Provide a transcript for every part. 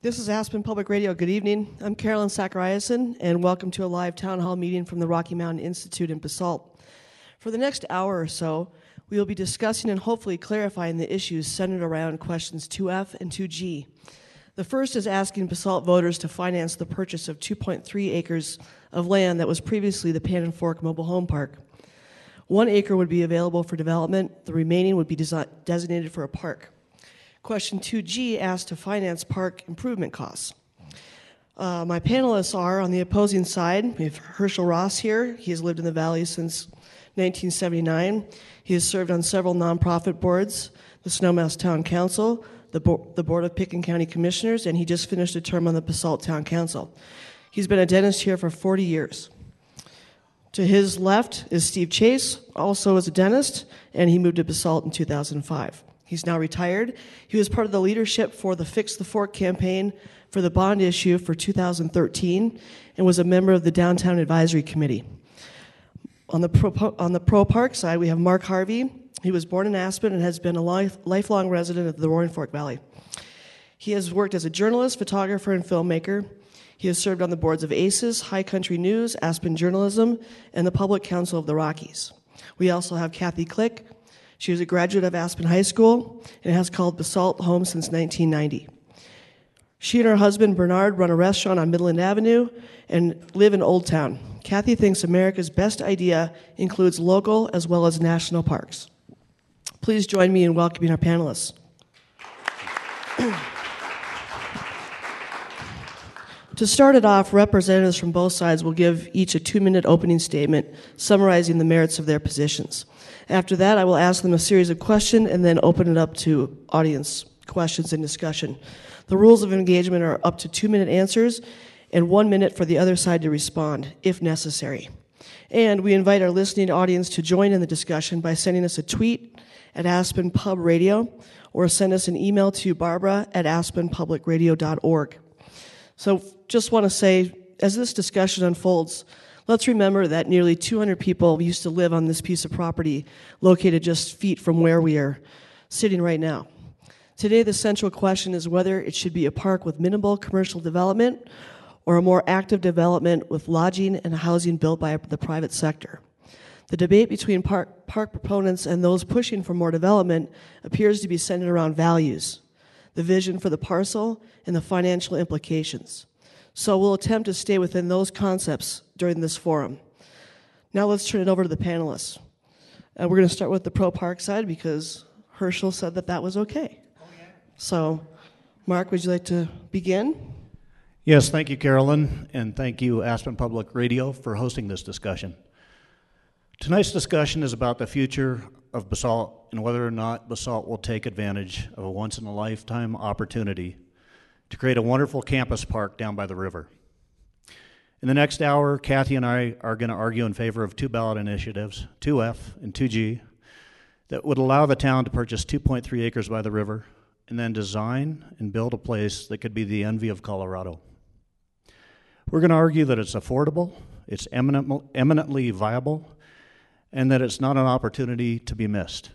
This is Aspen Public Radio. Good evening. I'm Carolyn Zachariasen, and welcome to a live town hall meeting from the Rocky Mountain Institute in Basalt. For the next hour or so, we will be discussing and hopefully clarifying the issues centered around questions 2F and 2G. The first is asking Basalt voters to finance the purchase of 2.3 acres of land that was previously the Pan and Fork Mobile Home Park. 1 acre would be available for development. The remaining would be designated for a park. Question 2G asks to finance park improvement costs. My panelists are, on the opposing side, we have Herschel Ross here. He has lived in the Valley since 1979. He has served on several nonprofit boards, the Snowmass Town Council, the Board of Pitkin County Commissioners, and he just finished a term on the Basalt Town Council. He's been a dentist here for 40 years. To his left is Steve Chase, also is a dentist, and he moved to Basalt in 2005. He's now retired. He was part of the leadership for the Fix the Fork campaign for the bond issue for 2013 and was a member of the Downtown Advisory Committee. On the pro park side, we have Mark Harvey. He was born in Aspen and has been a lifelong resident of the Roaring Fork Valley. He has worked as a journalist, photographer, and filmmaker. He has served on the boards of ACES, High Country News, Aspen Journalism, and the Public Council of the Rockies. We also have Kathy Click. She was a graduate of Aspen High School and has called Basalt home since 1990. She and her husband, Bernard, run a restaurant on Midland Avenue and live in Old Town. Kathy thinks America's best idea includes local as well as national parks. Please join me in welcoming our panelists. To start it off, representatives from both sides will give each a 2-minute opening statement summarizing the merits of their positions. After that, I will ask them a series of questions and then open it up to audience questions and discussion. The rules of engagement are up to 2-minute answers and 1 minute for the other side to respond, if necessary. And we invite our listening audience to join in the discussion by sending us a tweet at Aspen Pub Radio or send us an email to barbara@aspenpublicradio.org. So just want to say, as this discussion unfolds, let's remember that nearly 200 people used to live on this piece of property located just feet from where we are sitting right now. Today, the central question is whether it should be a park with minimal commercial development or a more active development with lodging and housing built by the private sector. The debate between park proponents and those pushing for more development appears to be centered around values, the vision for the parcel, and the financial implications. So we'll attempt to stay within those concepts during this forum. Now let's turn it over to the panelists. We're going to start with the pro-park side because Herschel said that was okay. Oh, yeah. So, Mark, would you like to begin? Yes, thank you, Carolyn, and thank you, Aspen Public Radio, for hosting this discussion. Tonight's discussion is about the future of Basalt and whether or not Basalt will take advantage of a once-in-a-lifetime opportunity to create a wonderful campus park down by the river. In the next hour, Kathy and I are going to argue in favor of 2 ballot initiatives, 2F and 2G, that would allow the town to purchase 2.3 acres by the river and then design and build a place that could be the envy of Colorado. We're going to argue that it's affordable, it's eminently viable, and that it's not an opportunity to be missed.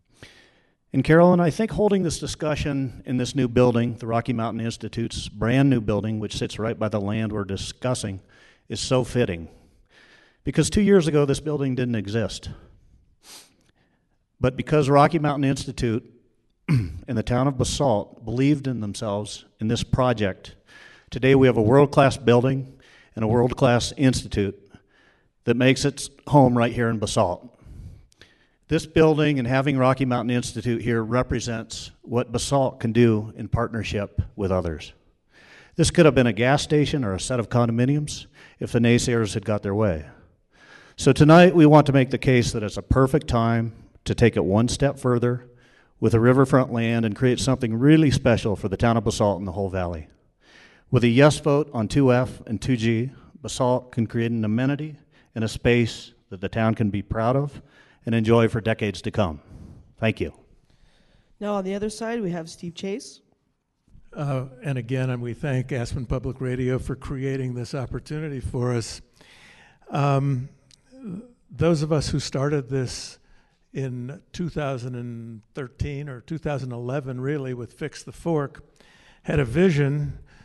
And Carolyn, I think holding this discussion in this new building, the Rocky Mountain Institute's brand new building, which sits right by the land we're discussing, is so fitting. Because 2 years ago, this building didn't exist. But because Rocky Mountain Institute and the town of Basalt believed in themselves in this project, today we have a world-class building and a world-class institute that makes its home right here in Basalt. This building and having Rocky Mountain Institute here represents what Basalt can do in partnership with others. This could have been a gas station or a set of condominiums if the naysayers had got their way. So tonight we want to make the case that it's a perfect time to take it one step further with the riverfront land and create something really special for the town of Basalt and the whole valley. With a yes vote on 2F and 2G, Basalt can create an amenity and a space that the town can be proud of and enjoy for decades to come. Thank you. Now on the other side, we have Steve Chase. And again, we thank Aspen Public Radio for creating this opportunity for us. Those of us who started this in 2013 or 2011, really, with Fix the Fork, had a vision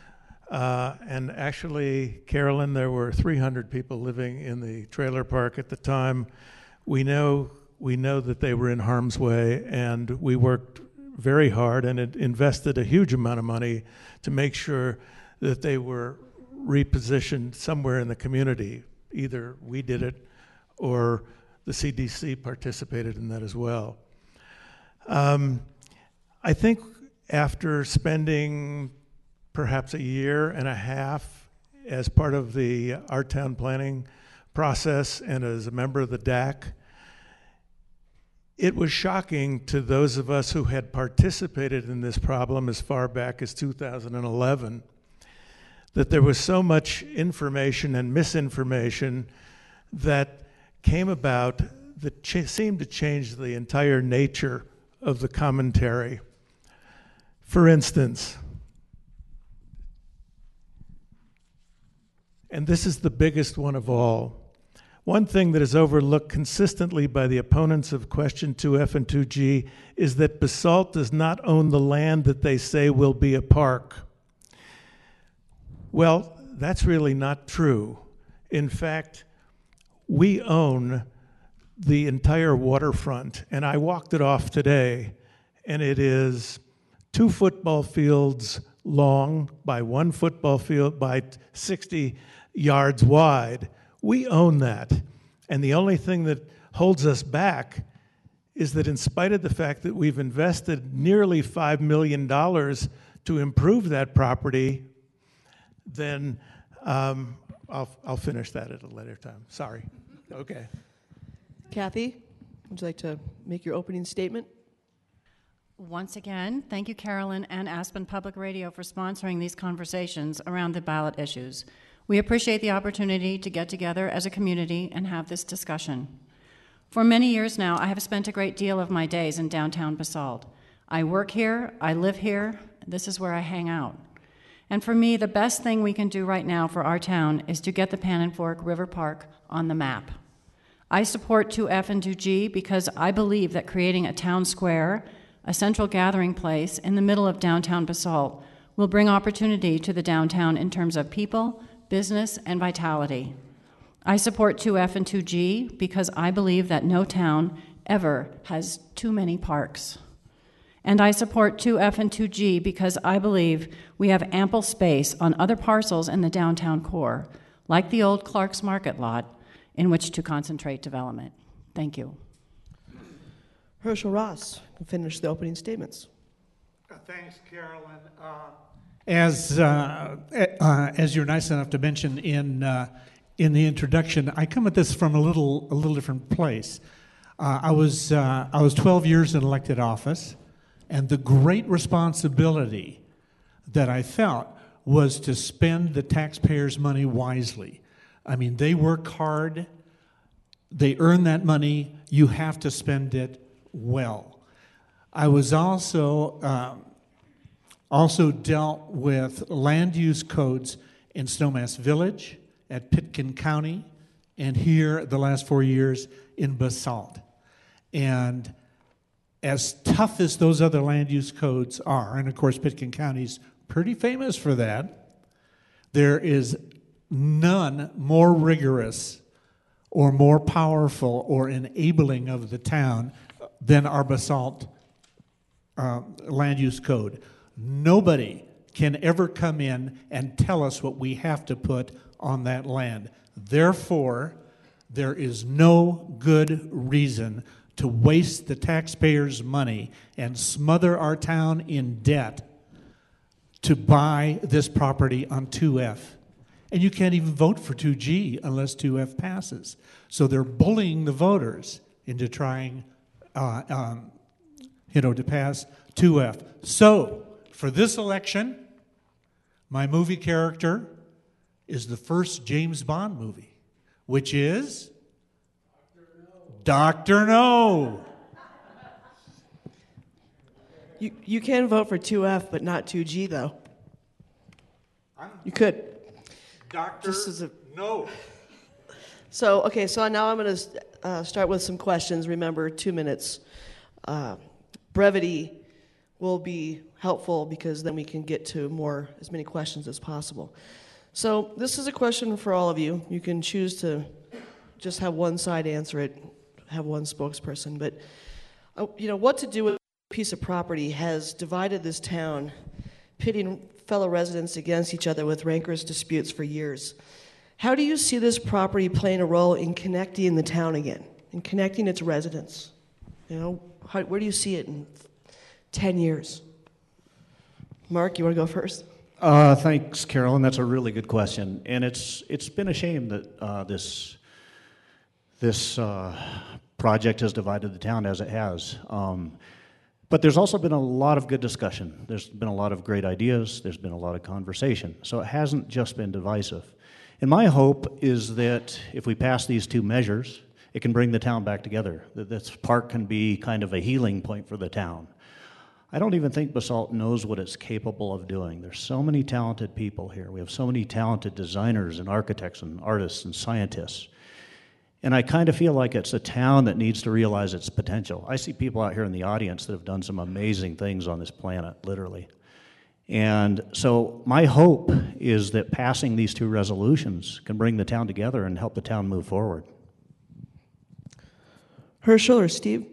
And actually, Carolyn, there were 300 people living in the trailer park at the time. We know that they were in harm's way, and we worked very hard and it invested a huge amount of money to make sure that they were repositioned somewhere in the community. Either we did it or the CDC participated in that as well. I think after spending perhaps a year and a half as part of the Our Town planning process and as a member of the DAC, it was shocking to those of us who had participated in this problem as far back as 2011 that there was so much information and misinformation that came about that seemed to change the entire nature of the commentary. For instance, and this is the biggest one of all, one thing that is overlooked consistently by the opponents of question 2F and 2G is that Basalt does not own the land that they say will be a park. Well, that's really not true. In fact, we own the entire waterfront, and I walked it off today, and it is 2 football fields long by 1 football field by 60 yards wide. We own that. And the only thing that holds us back is that in spite of the fact that we've invested nearly $5 million to improve that property, then I'll finish that at a later time. Sorry. Okay. Kathy, would you like to make your opening statement? Once again, thank you, Carolyn and Aspen Public Radio, for sponsoring these conversations around the ballot issues. We appreciate the opportunity to get together as a community and have this discussion. For many years now, I have spent a great deal of my days in downtown Basalt. I work here, I live here, this is where I hang out. And for me, the best thing we can do right now for our town is to get the Pan & Fork River Park on the map. I support 2F and 2G because I believe that creating a town square, a central gathering place in the middle of downtown Basalt, will bring opportunity to the downtown in terms of people, business, and vitality. I support 2F and 2G because I believe that no town ever has too many parks. And I support 2F and 2G because I believe we have ample space on other parcels in the downtown core, like the old Clark's Market lot, in which to concentrate development. Thank you. Herschel Ross will finish the opening statements. Thanks, Carolyn. As you're nice enough to mention in the introduction, I come at this from a little different place. I was 12 years in elected office, and the great responsibility that I felt was to spend the taxpayers' money wisely. I mean, they work hard, they earn that money, you have to spend it well. I was also dealt with land use codes in Snowmass Village, at Pitkin County, and here the last 4 years in Basalt. And as tough as those other land use codes are, and of course Pitkin County's pretty famous for that, there is none more rigorous or more powerful or enabling of the town than our Basalt land use code. Nobody can ever come in and tell us what we have to put on that land. Therefore, there is no good reason to waste the taxpayers' money and smother our town in debt to buy this property on 2F. And you can't even vote for 2G unless 2F passes. So they're bullying the voters into trying to pass 2F. So, for this election, my movie character is the first James Bond movie, which is Dr. No. You can vote for 2F, but not 2G, though. You could. Dr. No. So now I'm going to start with some questions. Remember, 2 minutes. Brevity will be helpful because then we can get to as many questions as possible. So this is a question for all of you. You can choose to just have one side answer it, have one spokesperson. But what to do with a piece of property has divided this town, pitting fellow residents against each other with rancorous disputes for years. How do you see this property playing a role in connecting the town again, in connecting its residents? Where do you see it in 10 years? Mark, you want to go first? Thanks, Carolyn. That's a really good question, and it's been a shame that this project has divided the town as it has. But there's also been a lot of good discussion. There's been a lot of great ideas. There's been a lot of conversation. So it hasn't just been divisive. And my hope is that if we pass these two measures, it can bring the town back together. That this park can be kind of a healing point for the town. I don't even think Basalt knows what it's capable of doing. There's so many talented people here. We have so many talented designers and architects and artists and scientists. And I kind of feel like it's a town that needs to realize its potential. I see people out here in the audience that have done some amazing things on this planet, literally. And so my hope is that passing these two resolutions can bring the town together and help the town move forward. Herschel or Steve?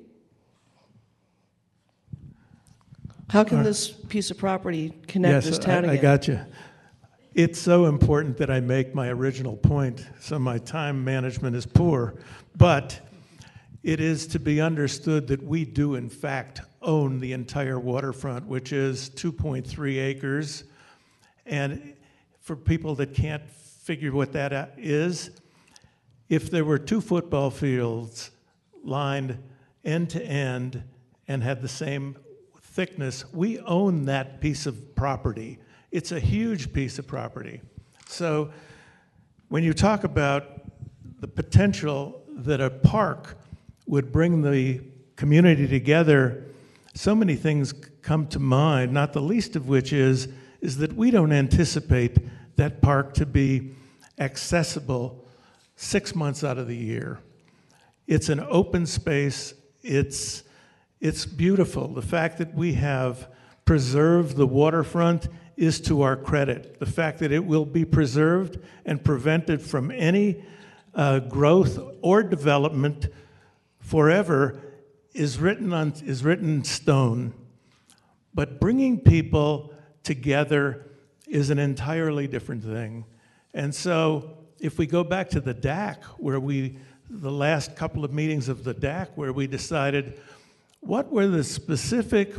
How can this piece of property connect this town again? I got you. It's so important that I make my original point, so my time management is poor. But it is to be understood that we do, in fact, own the entire waterfront, which is 2.3 acres. And for people that can't figure what that is, if there were 2 football fields lined end to end and had the same thickness, we own that piece of property. It's a huge piece of property. So when you talk about the potential that a park would bring the community together, so many things come to mind, not the least of which is that we don't anticipate that park to be accessible 6 months out of the year. It's an open space. It's beautiful. The fact that we have preserved the waterfront is to our credit. The fact that it will be preserved and prevented from any growth or development forever is written in stone. But bringing people together is an entirely different thing. And so if we go back to the DAC, the last couple of meetings of the DAC, where we decided what were the specific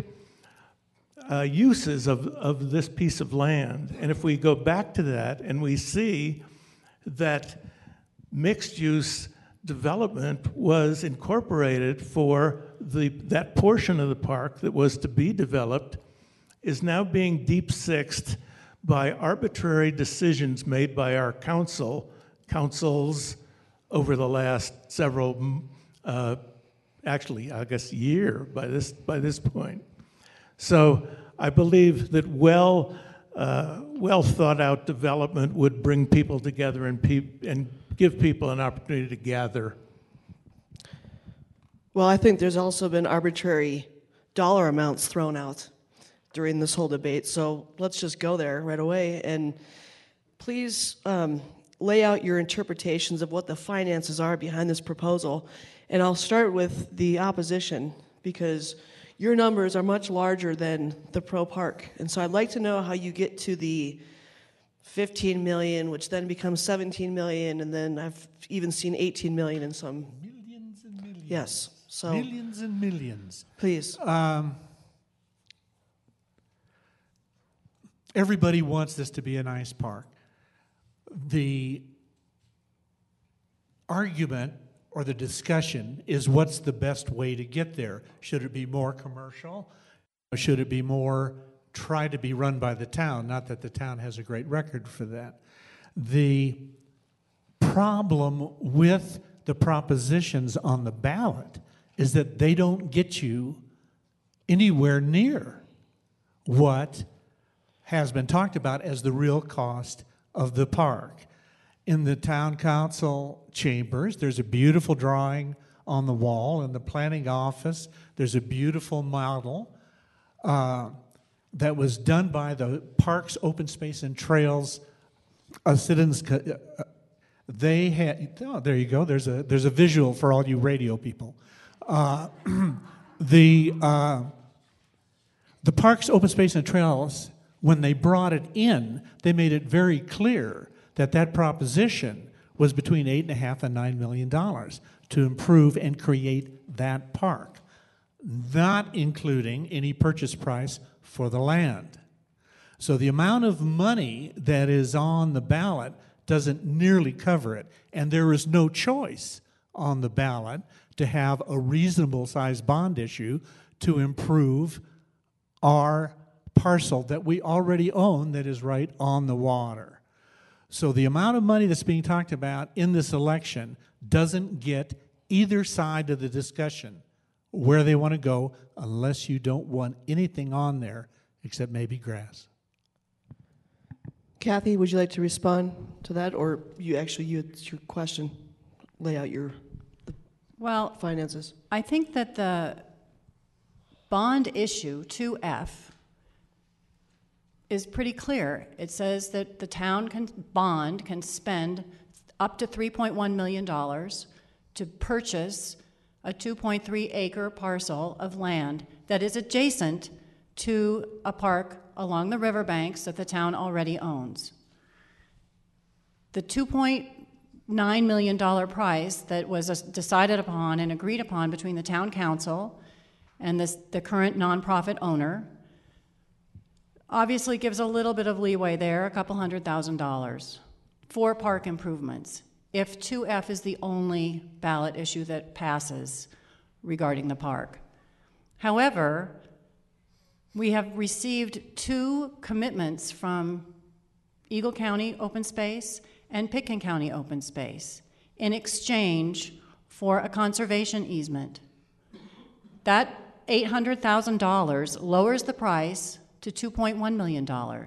uses of this piece of land. And if we go back to that and we see that mixed-use development was incorporated for that portion of the park that was to be developed, is now being deep-sixed by arbitrary decisions made by our councils over the last several, actually, I guess, year by this point. So I believe that well thought out development would bring people together and give people an opportunity to gather. Well, I think there's also been arbitrary dollar amounts thrown out during this whole debate. So let's just go there right away. And please lay out your interpretations of what the finances are behind this proposal. And I'll start with the opposition, because your numbers are much larger than the pro park. And so I'd like to know how you get to the 15 million, which then becomes 17 million, and then I've even seen 18 million in some. Millions and millions. Yes. So millions and millions. Please. Everybody wants this to be a nice park. The argument or the discussion is what's the best way to get there. Should it be more commercial? Or should it be more try to be run by the town? Not that the town has a great record for that. The problem with the propositions on the ballot is that they don't get you anywhere near what has been talked about as the real cost of the park. In the town council chambers, there's a beautiful drawing on the wall. In the planning office, there's a beautiful model. that was done by the Parks, Open Space, and Trails Citizens. They had. Oh, there you go. There's a visual for all you radio people. The Parks, Open Space, and Trails, when they brought it in, they made it very clear that proposition was between $8.5 and $9 million to improve and create that park, not including any purchase price for the land. So the amount of money that is on the ballot doesn't nearly cover it, and there is no choice on the ballot to have a reasonable sized bond issue to improve our parcel that we already own that is right on the water. So the amount of money that's being talked about in this election doesn't get either side of the discussion where they want to go unless you don't want anything on there except maybe grass. Kathy, would you like to respond to that, or it's your question, lay out the Well, finances? I think that the bond issue 2F is pretty clear. It says that the town can spend up to $3.1 million to purchase a 2.3 acre parcel of land that is adjacent to a park along the riverbanks that the town already owns. The $2.9 million price that was decided upon and agreed upon between the town council and the current nonprofit owner obviously gives a little bit of leeway there, a couple $100,000 for park improvements, if 2F is the only ballot issue that passes regarding the park. However, we have received 2 commitments from Eagle County Open Space and Pitkin County Open Space in exchange for a conservation easement. That $800,000 lowers the price to $2.1 million.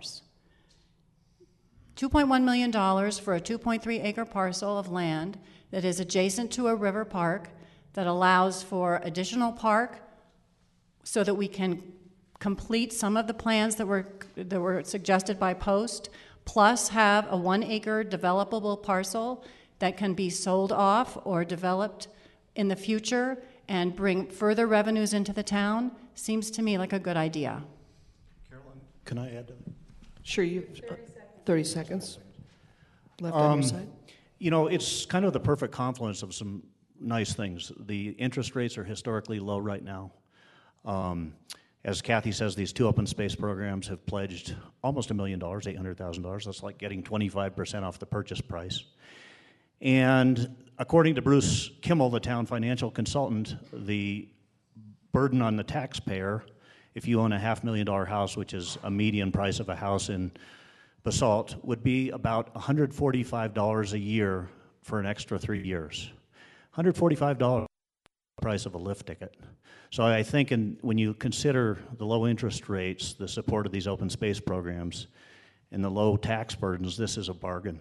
$2.1 million for a 2.3 acre parcel of land that is adjacent to a river park that allows for additional park so that we can complete some of the plans that were suggested by Post, plus have a 1 acre developable parcel that can be sold off or developed in the future and bring further revenues into the town, seems to me like a good idea. Carolyn, can I add to that? Sure, 30 seconds left on your side. You know, it's kind of the perfect confluence of some nice things. The interest rates are historically low right now. As Kathy says, these 2 open space programs have pledged almost $1 million, $800,000. That's like getting 25% off the purchase price. And according to Bruce Kimmel, the town financial consultant, the burden on the taxpayer, if you own a $500,000 house, which is a median price of a house in Basalt, would be about $145 a year for an extra 3 years. $145 price of a lift ticket. So I think when you consider the low interest rates, the support of these open space programs, and the low tax burdens, this is a bargain.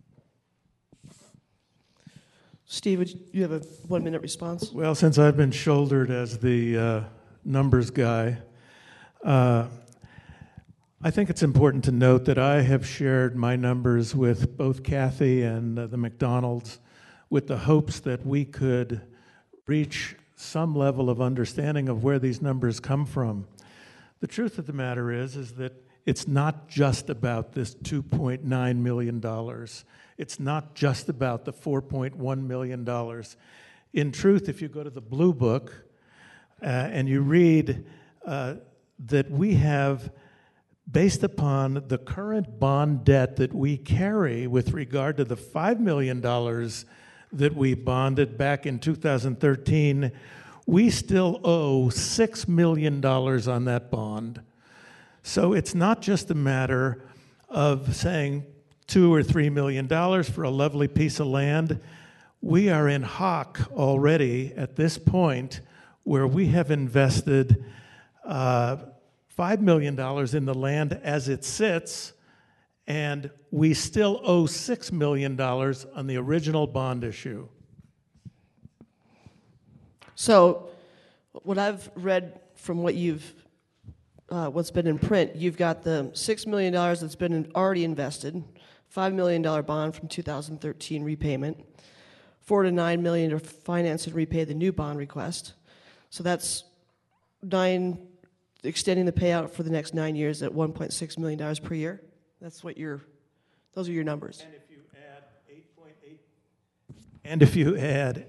Steve, would you have a 1 minute response? Well, since I've been shouldered as the numbers guy, I think it's important to note that I have shared my numbers with both Kathy and the McDonald's with the hopes that we could reach some level of understanding of where these numbers come from. The truth of the matter is that it's not just about this $2.9 million. It's not just about the $4.1 million. In truth, if you go to the Blue Book and you read that we have, based upon the current bond debt that we carry with regard to the $5 million that we bonded back in 2013, we still owe $6 million on that bond. So it's not just a matter of saying $2 or $3 million for a lovely piece of land. We are in hock already at this point where we have invested $5 million in the land as it sits, and we still owe $6 million on the original bond issue. So what I've read from what you've what's been in print, you've got the $6 million that's been already invested, $5 million bond from 2013 repayment, $4 to $9 million to finance and repay the new bond request. So that's extending the payout for the next 9 years at $1.6 million per year. That's what those are your numbers. And if you add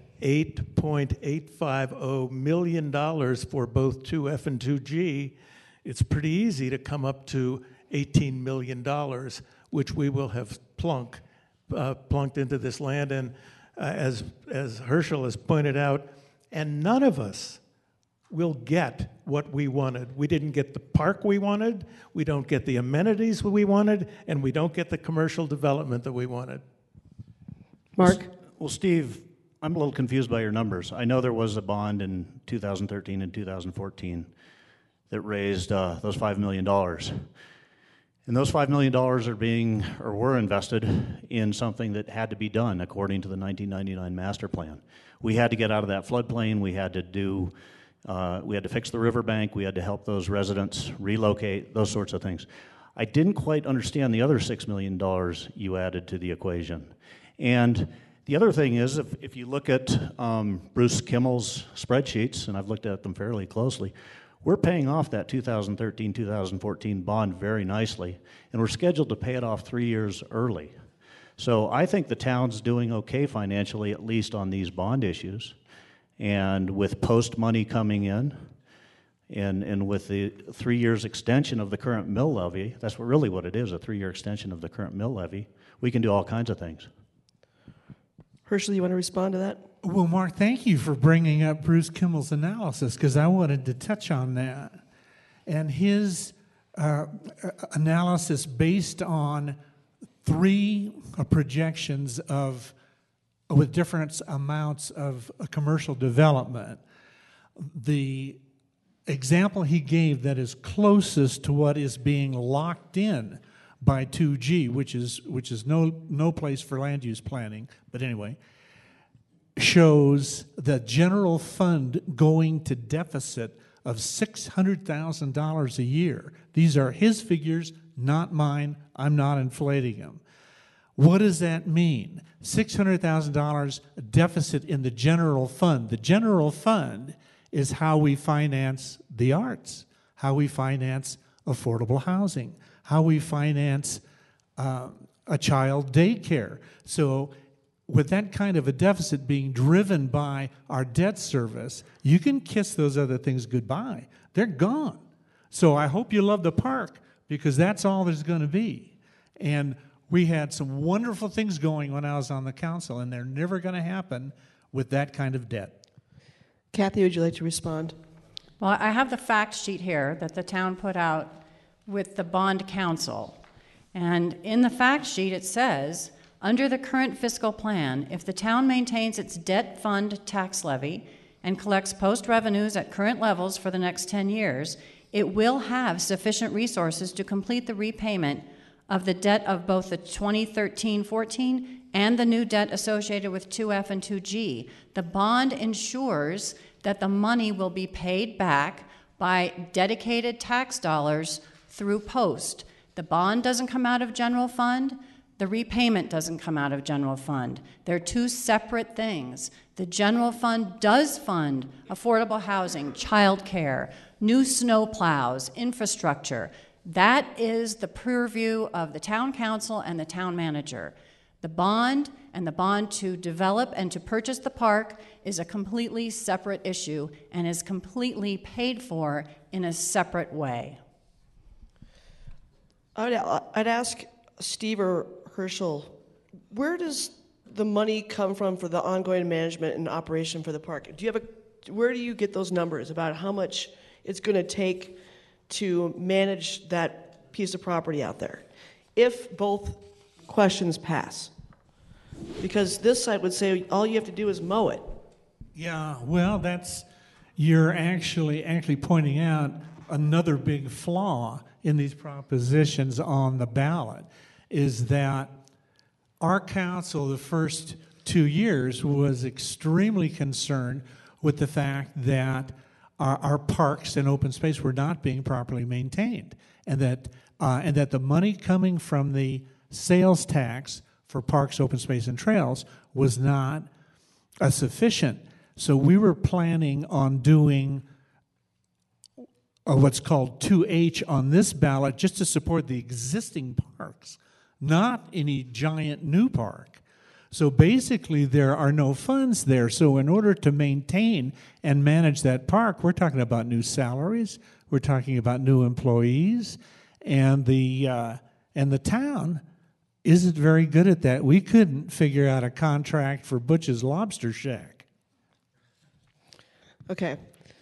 $8.850 million for both 2F and 2G, it's pretty easy to come up to $18 million, which we will have plunked into this land. And as Herschel has pointed out, and none of us will get what we wanted. We didn't get the park we wanted, we don't get the amenities we wanted, and we don't get the commercial development that we wanted. Mark? Well, Steve, I'm a little confused by your numbers. I know there was a bond in 2013 and 2014 that raised those $5 million. And those $5 million were invested in something that had to be done according to the 1999 master plan. We had to get out of that floodplain. We had to fix the riverbank. We had to help those residents relocate, those sorts of things. I didn't quite understand the other $6 million you added to the equation. And the other thing is, if you look at Bruce Kimmel's spreadsheets, and I've looked at them fairly closely, we're paying off that 2013-2014 bond very nicely, and we're scheduled to pay it off 3 years early. So I think the town's doing okay financially, at least on these bond issues. And with post money coming in, and with the 3 years extension of the current mill levy, that's really what it is, a 3-year extension of the current mill levy, we can do all kinds of things. Herschel, you want to respond to that? Well, Mark, thank you for bringing up Bruce Kimmel's analysis, because I wanted to touch on that. And his analysis based on 3 projections with different amounts of commercial development. The example he gave that is closest to what is being locked in by 2G, which is no place for land use planning, but anyway, shows the general fund going to deficit of $600,000 a year. These are his figures, not mine. I'm not inflating them. What does that mean? $600,000 deficit in the general fund. The general fund is how we finance the arts, how we finance affordable housing, how we finance a child daycare. So with that kind of a deficit being driven by our debt service, you can kiss those other things goodbye. They're gone. So I hope you love the park, because that's all there's going to be. And we had some wonderful things going when I was on the council, and they're never going to happen with that kind of debt. Kathy, would you like to respond? Well, I have the fact sheet here that the town put out with the bond council. And in the fact sheet it says, under the current fiscal plan, if the town maintains its debt fund tax levy and collects post revenues at current levels for the next 10 years, it will have sufficient resources to complete the repayment of the debt of both the 2013-14 and the new debt associated with 2F and 2G. The bond ensures that the money will be paid back by dedicated tax dollars through post. The bond doesn't come out of general fund. The repayment doesn't come out of general fund. They're 2 separate things. The general fund does fund affordable housing, childcare, new snow plows, infrastructure. That is the purview of the town council and the town manager. The bond and the bond to develop and to purchase the park is a completely separate issue and is completely paid for in a separate way. I'd ask Steve or Herschel, where does the money come from for the ongoing management and operation for the park? Where do you get those numbers about how much it's going to take to manage that piece of property out there, if both questions pass? Because this side would say all you have to do is mow it. Yeah, well, you're actually pointing out another big flaw in these propositions on the ballot, is that our council the first 2 years was extremely concerned with the fact that our parks and open space were not being properly maintained, and that the money coming from the sales tax for parks, open space, and trails was not sufficient. So we were planning on doing what's called 2H on this ballot, just to support the existing parks, not any giant new park. So basically, there are no funds there. So in order to maintain and manage that park, we're talking about new salaries, we're talking about new employees, and the town isn't very good at that. We couldn't figure out a contract for Butch's Lobster Shack. Okay.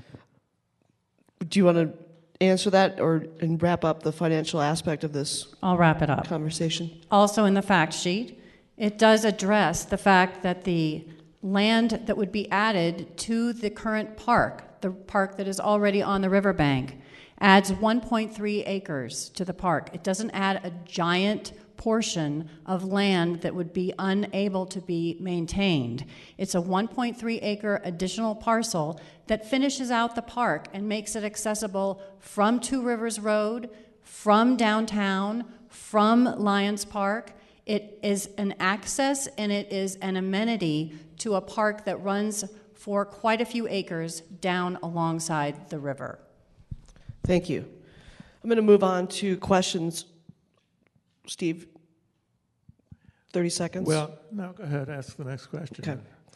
Do you want to answer that and wrap up the financial aspect of this I'll wrap it up. conversation? Also in the fact sheet, it does address the fact that the land that would be added to the current park, the park that is already on the riverbank, adds 1.3 acres to the park. It doesn't add a giant portion of land that would be unable to be maintained. It's a 1.3 acre additional parcel that finishes out the park and makes it accessible from Two Rivers Road, from downtown, from Lions Park. It is an access and it is an amenity to a park that runs for quite a few acres down alongside the river. Thank you. I'm going to move on to questions. Steve, 30 seconds. Well, no, go ahead, ask the next question. Okay.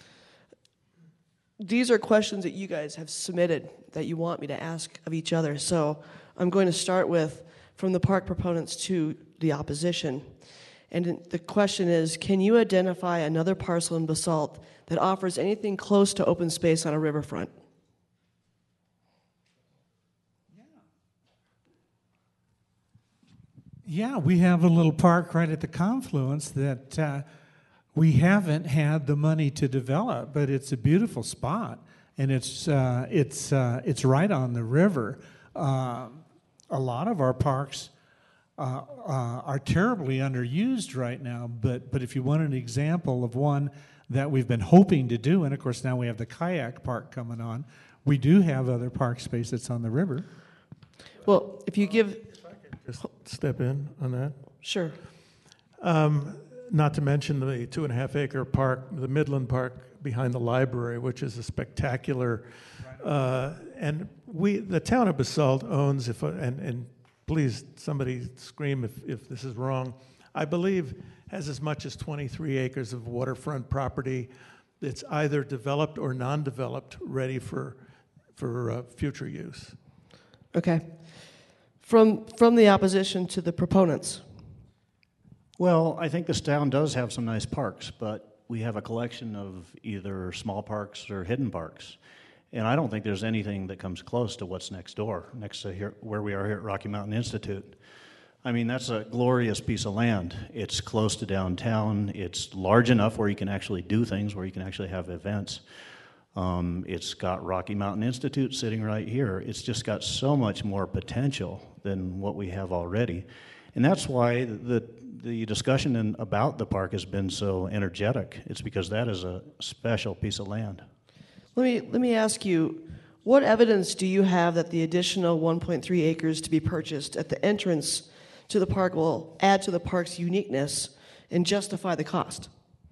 These are questions that you guys have submitted that you want me to ask of each other. So I'm going to start with from the park proponents to the opposition. And the question is, can you identify another parcel in Basalt that offers anything close to open space on a riverfront? Yeah, we have a little park right at the confluence that we haven't had the money to develop, but it's a beautiful spot, and it's right on the river. A lot of our parks are terribly underused right now, but if you want an example of one that we've been hoping to do, and of course now we have the kayak park coming on, we do have other park space that's on the river. Well, if you give... Just step in on that. Sure. Not to mention the 2.5 acre park, the Midland Park behind the library, which is a spectacular, and the town of Basalt owns, and please somebody scream if this is wrong, I believe has as much as 23 acres of waterfront property that's either developed or non-developed, ready for future use. Okay. From the opposition to the proponents. Well, I think this town does have some nice parks, but we have a collection of either small parks or hidden parks. And I don't think there's anything that comes close to what's next door, next to here, where we are here at Rocky Mountain Institute. I mean, that's a glorious piece of land. It's close to downtown. It's large enough where you can actually do things, where you can actually have events. It's got Rocky Mountain Institute sitting right here. It's just got so much more potential than what we have already. And that's why the discussion about the park has been so energetic. It's because that is a special piece of land. Let me ask you, what evidence do you have that the additional 1.3 acres to be purchased at the entrance to the park will add to the park's uniqueness and justify the cost?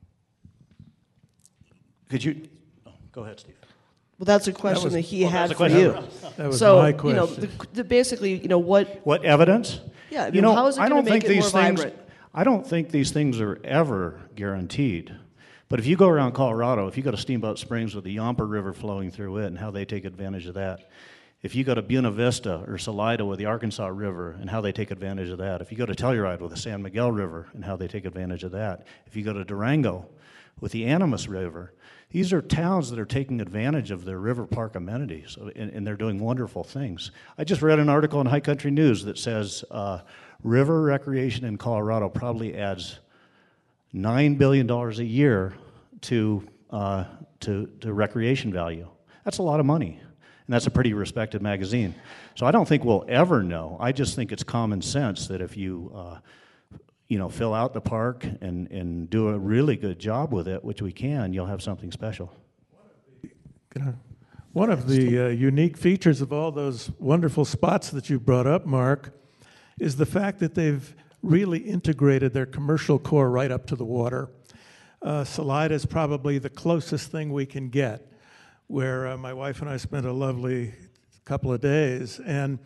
Could you... Go ahead, Steve. Well, that's a question that he had for question. you. That was So, my question. Basically, what... What evidence? Yeah, I mean, how is it going to make it more vibrant? I don't think these things are ever guaranteed. But if you go around Colorado, if you go to Steamboat Springs with the Yampa River flowing through it and how they take advantage of that, if you go to Buena Vista or Salida with the Arkansas River and how they take advantage of that, if you go to Telluride with the San Miguel River and how they take advantage of that, if you go to Durango with the Animas River, these are towns that are taking advantage of their river park amenities, and they're doing wonderful things. I just read an article in High Country News that says river recreation in Colorado probably adds $9 billion a year to recreation value. That's a lot of money, and that's a pretty respected magazine. So I don't think we'll ever know. I just think it's common sense that if you fill out the park and do a really good job with it, which we can, you'll have something special. One of the unique features of all those wonderful spots that you brought up, Mark, is the fact that they've really integrated their commercial core right up to the water. Salida is probably the closest thing we can get, where my wife and I spent a lovely couple of days. And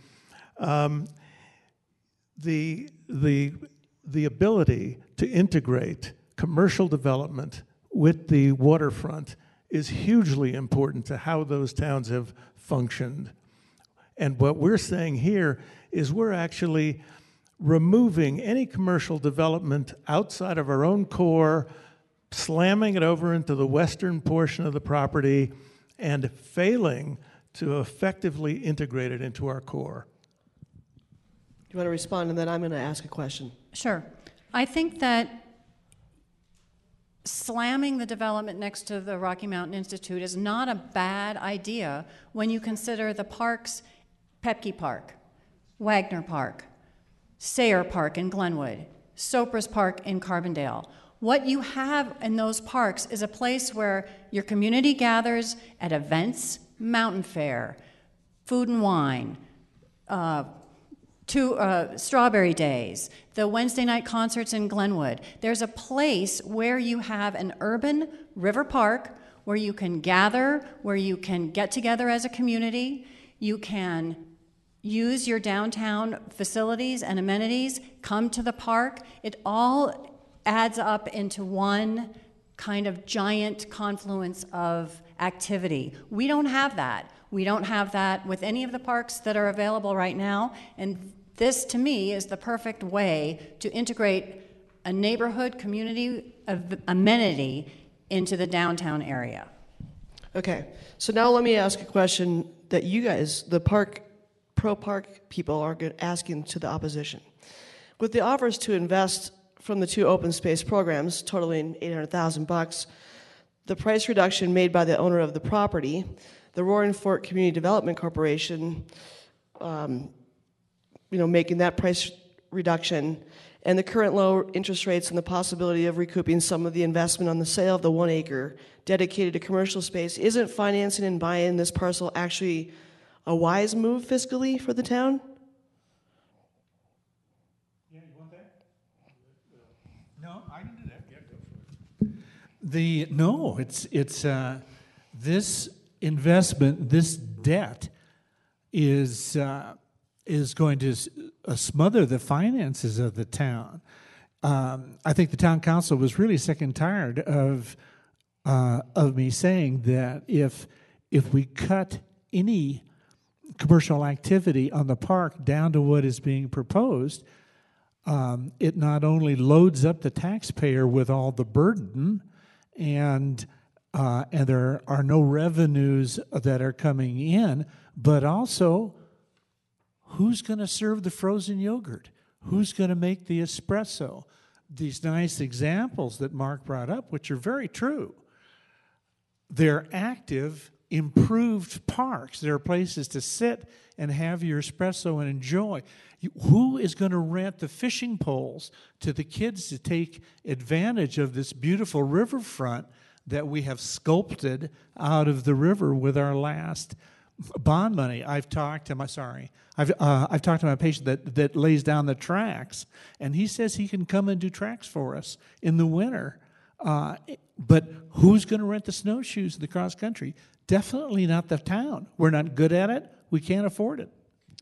the ability to integrate commercial development with the waterfront is hugely important to how those towns have functioned. And what we're saying here is we're actually removing any commercial development outside of our own core, slamming it over into the western portion of the property, and failing to effectively integrate it into our core. Do you want to respond, and then I'm going to ask a question? Sure. I think that slamming the development next to the Rocky Mountain Institute is not a bad idea when you consider the parks, Pepke Park, Wagner Park, Sayre Park in Glenwood, Sopris Park in Carbondale. What you have in those parks is a place where your community gathers at events, mountain fair, food and wine, Strawberry Days, the Wednesday night concerts in Glenwood. There's a place where you have an urban river park where you can gather, where you can get together as a community. You can use your downtown facilities and amenities, come to the park. It all adds up into one kind of giant confluence of activity. We don't have that. We don't have that with any of the parks that are available right now, and this, to me, is the perfect way to integrate a neighborhood community amenity into the downtown area. Okay, so now let me ask a question that you guys, the pro-park people, are asking to the opposition. With the offers to invest from the two open space programs, totaling $800,000, the price reduction made by the owner of the property, the Roaring Fork Community Development Corporation, making that price reduction, and the current low interest rates and the possibility of recouping some of the investment on the sale of the 1 acre dedicated to commercial space, isn't financing and buying this parcel actually a wise move fiscally for the town? Yeah, you want that? No, I can do that. Yeah, go for it. It's this investment, this debt is going to smother the finances of the town. I think the town council was really sick and tired of me saying that if we cut any commercial activity on the park down to what is being proposed, it not only loads up the taxpayer with all the burden, and there are no revenues that are coming in, but also, who's going to serve the frozen yogurt? Who's going to make the espresso? These nice examples that Mark brought up, which are very true. They're active, improved parks. There are places to sit and have your espresso and enjoy. Who is going to rent the fishing poles to the kids to take advantage of this beautiful riverfront that we have sculpted out of the river with our last bond money? I've talked to my patient that lays down the tracks, and he says he can come and do tracks for us in the winter. But who's going to rent the snowshoes in the cross country? Definitely not the town. We're not good at it. We can't afford it.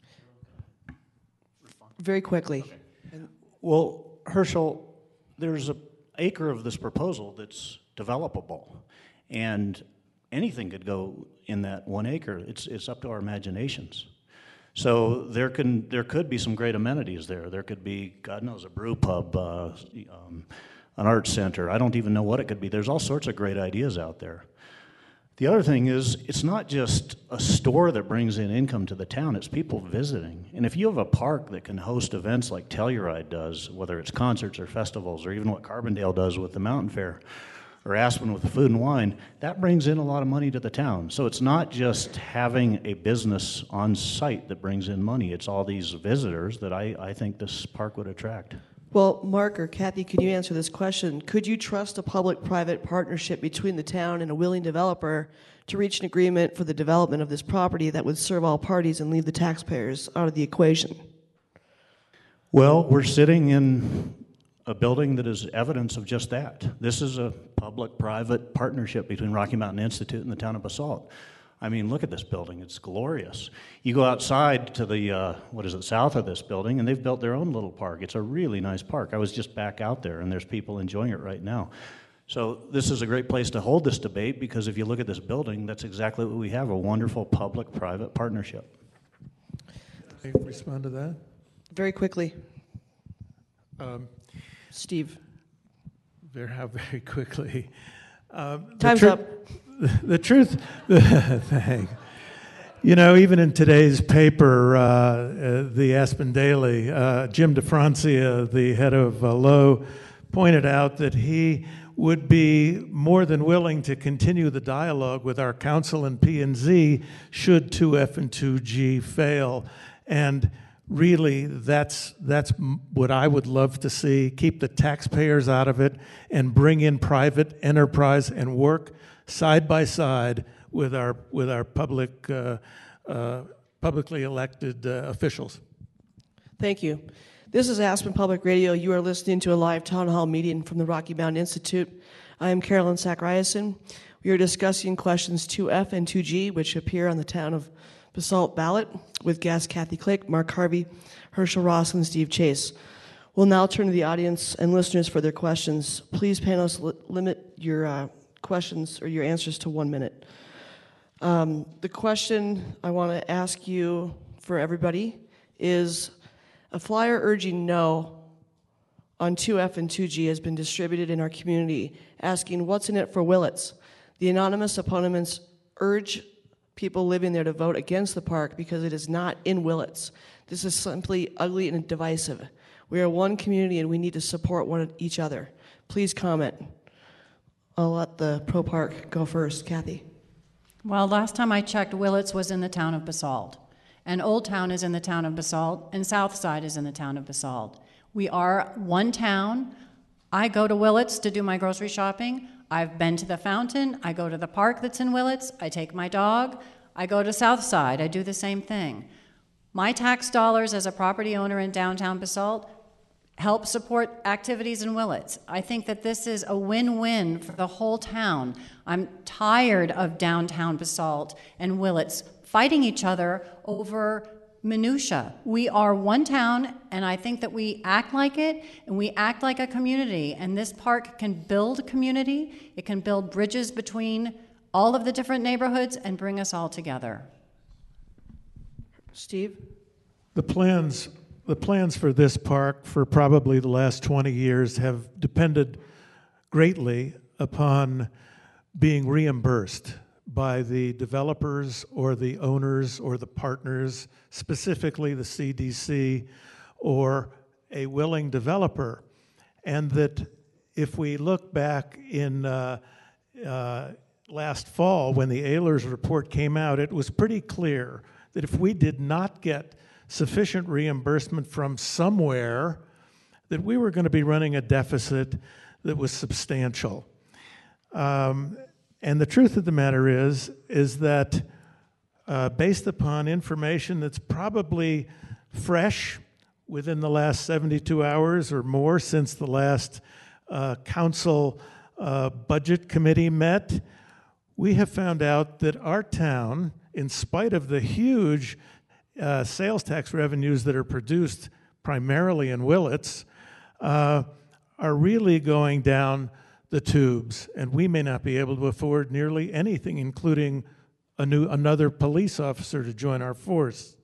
Very quickly. Okay. Well, Herschel, there's an acre of this proposal that's developable, and anything could go in that 1 acre. It's up to our imaginations. So there could be some great amenities there. There could be, God knows, a brew pub, an art center. I don't even know what it could be. There's all sorts of great ideas out there. The other thing is, it's not just a store that brings in income to the town, it's people visiting. And if you have a park that can host events like Telluride does, whether it's concerts or festivals, or even what Carbondale does with the Mountain Fair, or Aspen with the food and wine, that brings in a lot of money to the town. So it's not just having a business on site that brings in money, it's all these visitors that I think this park would attract. Well, Mark or Kathy, can you answer this question? Could you trust a public-private partnership between the town and a willing developer to reach an agreement for the development of this property that would serve all parties and leave the taxpayers out of the equation? Well, we're sitting in a building that is evidence of just that. This is a public-private partnership between Rocky Mountain Institute and the town of Basalt. I mean, look at this building. It's glorious. You go outside to the, south of this building, and they've built their own little park. It's a really nice park. I was just back out there, and there's people enjoying it right now. So this is a great place to hold this debate, because if you look at this building, that's exactly what we have, a wonderful public-private partnership. Can you respond to that? Very quickly. Steve. Very quickly. Time's up. The truth, thanks. You know, even in today's paper, the Aspen Daily, Jim DeFrancia, the head of Lowe, pointed out that he would be more than willing to continue the dialogue with our council and P&Z should 2F and 2G fail. And really, that's what I would love to see, keep the taxpayers out of it and bring in private enterprise and work side by side with our publicly elected officials. Thank you. This is Aspen Public Radio. You are listening to a live town hall meeting from the Rocky Mountain Institute. I am Carolyn Zachariason. We are discussing questions 2F and 2G, which appear on the Town of Basalt ballot, with guests Kathy Click, Mark Harvey, Herschel Ross, and Steve Chase. We'll now turn to the audience and listeners for their questions. Please, panelists, limit your questions or your answers to 1 minute. The question I want to ask you for everybody is, a flyer urging no on 2F and 2G has been distributed in our community, asking what's in it for Willits. The anonymous opponents urge people living there to vote against the park because it is not in Willits. This is simply ugly and divisive. We are one community and we need to support each other. Please comment. I'll let the Pro Park go first. Kathy. Well, last time I checked, Willits was in the town of Basalt, and Old Town is in the town of Basalt, and South Side is in the town of Basalt. We are one town. I go to Willits to do my grocery shopping. I've been to the fountain. I go to the park that's in Willits. I take my dog. I go to South Side. I do the same thing. My tax dollars as a property owner in downtown Basalt help support activities in Willits. I think that this is a win-win for the whole town. I'm tired of downtown Basalt and Willits fighting each other over minutia. We are one town, and I think that we act like it, and we act like a community, and this park can build community. It can build bridges between all of the different neighborhoods and bring us all together. Steve? The plans for this park for probably the last 20 years have depended greatly upon being reimbursed by the developers or the owners or the partners, specifically the CDC or a willing developer. And that if we look back in last fall when the Ehlers report came out, it was pretty clear that if we did not get sufficient reimbursement from somewhere, that we were going to be running a deficit that was substantial. And the truth of the matter is that based upon information that's probably fresh within the last 72 hours or more since the last council budget committee met, we have found out that our town, in spite of the huge sales tax revenues that are produced primarily in Willits, are really going down the tubes, and we may not be able to afford nearly anything, including another police officer to join our force.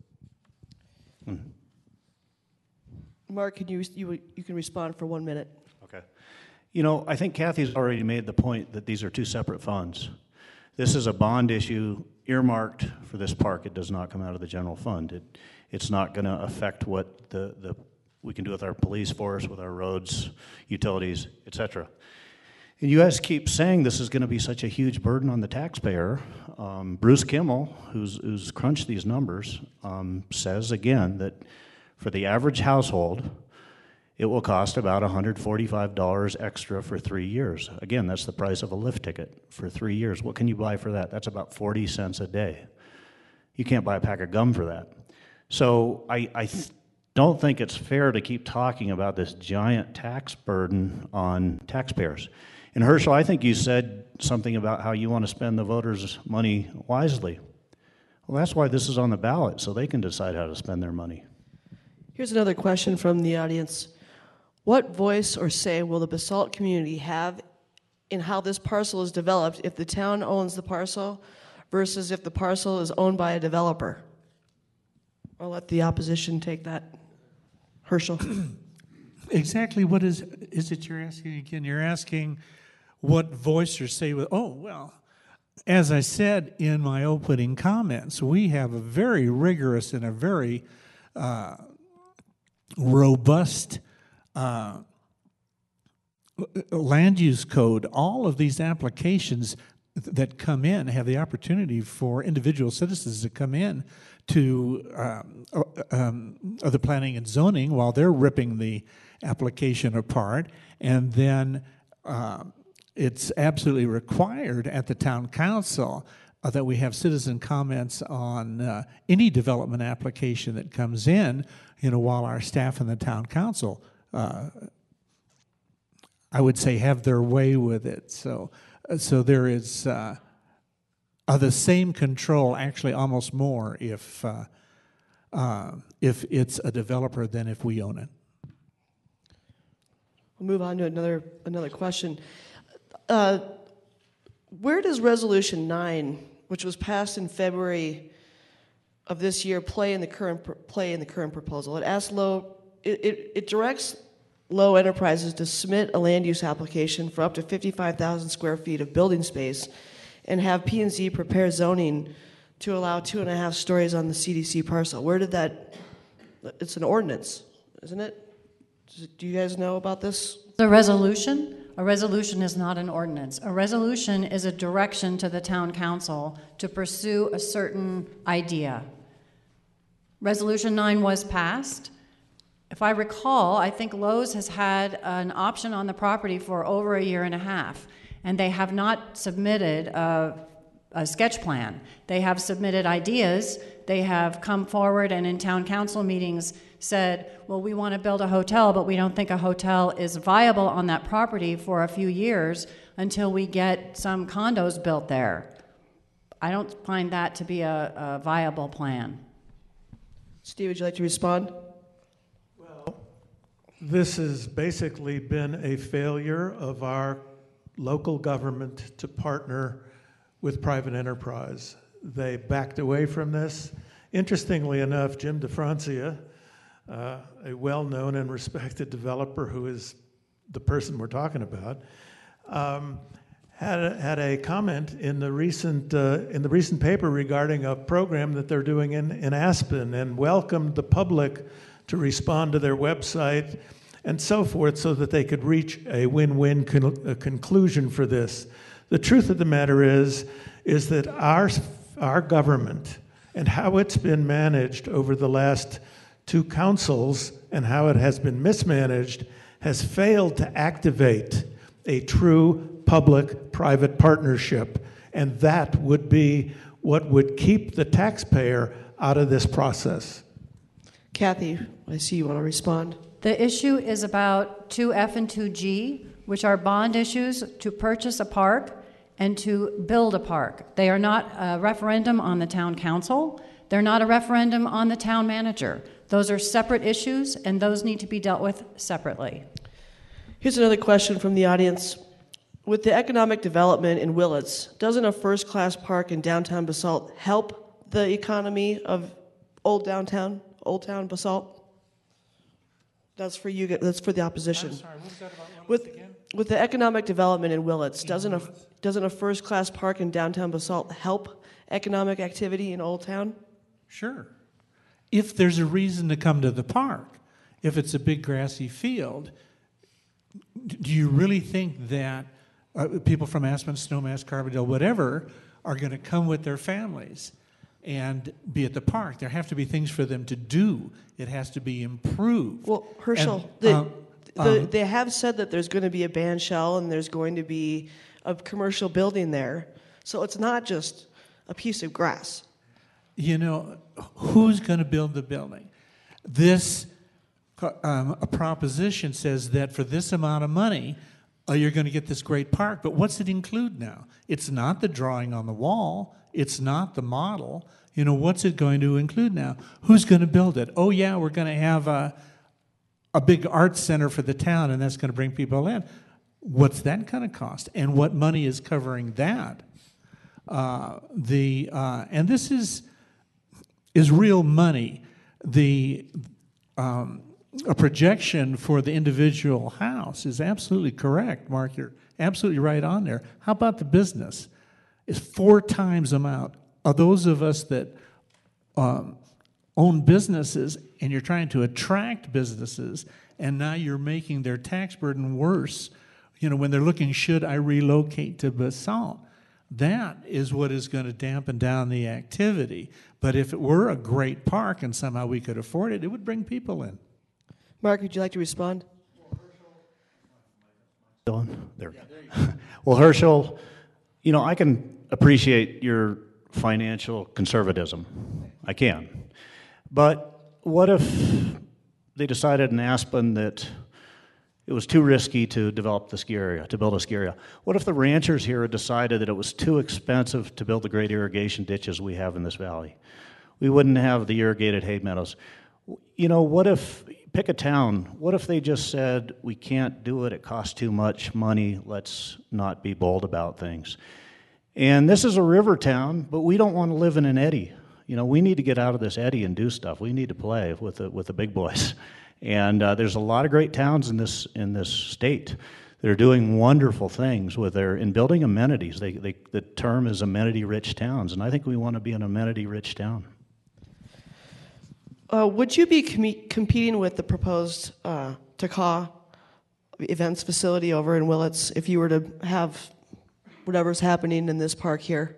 Mark, can you can respond for 1 minute. Okay. You know, I think Kathy's already made the point that these are two separate funds. This is a bond issue earmarked for this park. It does not come out of the general fund. It's not going to affect what we can do with our police force, with our roads, utilities, etc. And you guys keep saying this is going to be such a huge burden on the taxpayer. Bruce Kimmel, who's crunched these numbers, says again that for the average household, It will cost about $145 extra for 3 years. Again, that's the price of a lift ticket for 3 years. What can you buy for that? That's about 40 cents a day. You can't buy a pack of gum for that. So I don't think it's fair to keep talking about this giant tax burden on taxpayers. And Herschel, I think you said something about how you want to spend the voters' money wisely. Well, that's why this is on the ballot, so they can decide how to spend their money. Here's another question from the audience. What voice or say will the Basalt community have in how this parcel is developed if the town owns the parcel versus if the parcel is owned by a developer? I'll let the opposition take that. Herschel. Exactly what is it you're asking again? You're asking what voice or say with, oh, well, as I said in my opening comments, we have a very rigorous and a very robust land use code. All of these applications that come in have the opportunity for individual citizens to come in to the planning and zoning while they're ripping the application apart, and then it's absolutely required at the town council that we have citizen comments on any development application that comes in, while our staff and the town council, I would say, have their way with it. So there is the same control, actually almost more, if it's a developer than if we own it. We'll move on to another question. Where does Resolution 9, which was passed in February of this year, play in the current proposal? It asks it directs Low Enterprises to submit a land use application for up to 55,000 square feet of building space and have P&Z prepare zoning to allow 2.5 stories on the CDC parcel. Where did that? It's an ordinance, isn't it? Do you guys know about this? The resolution? A resolution is not an ordinance. A resolution is a direction to the town council to pursue a certain idea. Resolution 9 was passed. If I recall, I think Lowe's has had an option on the property for over 1.5 years, and they have not submitted a sketch plan. They have submitted ideas. They have come forward and in town council meetings said, well, we want to build a hotel, but we don't think a hotel is viable on that property for a few years until we get some condos built there. I don't find that to be a viable plan. Steve, would you like to respond? Well, this has basically been a failure of our local government to partner with private enterprise. They backed away from this. Interestingly enough, Jim DeFrancia, a well-known and respected developer who is the person we're talking about, had a comment in the recent paper regarding a program that they're doing in Aspen, and welcomed the public to respond to their website and so forth, so that they could reach a win-win conclusion for this. The truth of the matter is that our government and how it's been managed over the last 2 councils and how it has been mismanaged has failed to activate a true public-private partnership, and that would be what would keep the taxpayer out of this process. Kathy, I see you want to respond. The issue is about 2F and 2G, which are bond issues to purchase a park and to build a park. They are not a referendum on the town council. They're not a referendum on the town manager. Those are separate issues, and those need to be dealt with separately. Here's another question from the audience. With the economic development in Willits, doesn't a first-class park in downtown Basalt help the economy of Old Town Basalt? That's for you. That's for the opposition. I'm sorry, what was that about Willits again? With the economic development in Willits, doesn't a first-class park in downtown Basalt help economic activity in Old Town? Sure. If there's a reason to come to the park, if it's a big grassy field, do you really think that people from Aspen, Snowmass, Carbondale, whatever, are going to come with their families? and be at the park. There have to be things for them to do. It has to be improved. Well, Herschel, they have said that there's going to be a band shell and there's going to be a commercial building there. So it's not just a piece of grass. You know, who's going to build the building? This a proposition says that for this amount of money, you're going to get this great park. But what's it include now? It's not the drawing on the wall. It's not the model. You know, what's it going to include now? Who's going to build it? Oh, yeah, we're going to have a big arts center for the town, and that's going to bring people in. What's that going to cost? And what money is covering that? And this is real money. A projection for the individual house is absolutely correct, Mark. You're absolutely right on there. How about the business? It's 4 times amount of those of us that own businesses, and you're trying to attract businesses, and now you're making their tax burden worse. You know, when they're looking, should I relocate to Basalt? That is what is going to dampen down the activity. But if it were a great park and somehow we could afford it, it would bring people in. Mark, would you like to respond? There. Well, Herschel, you know, I can appreciate your financial conservatism. I can. But what if they decided in Aspen that it was too risky to develop the ski area, to build a ski area? What if the ranchers here had decided that it was too expensive to build the great irrigation ditches we have in this valley? We wouldn't have the irrigated hay meadows. You know, what if, pick a town, what if they just said, we can't do it, it costs too much money, let's not be bold about things. And this is a river town, but we don't want to live in an eddy. You know, we need to get out of this eddy and do stuff. We need to play with the big boys. And there's a lot of great towns in this state that are doing wonderful things in building amenities. The term is amenity-rich towns, and I think we want to be an amenity-rich town. Would you be competing with the proposed TACA events facility over in Willits if you were to have whatever's happening in this park here?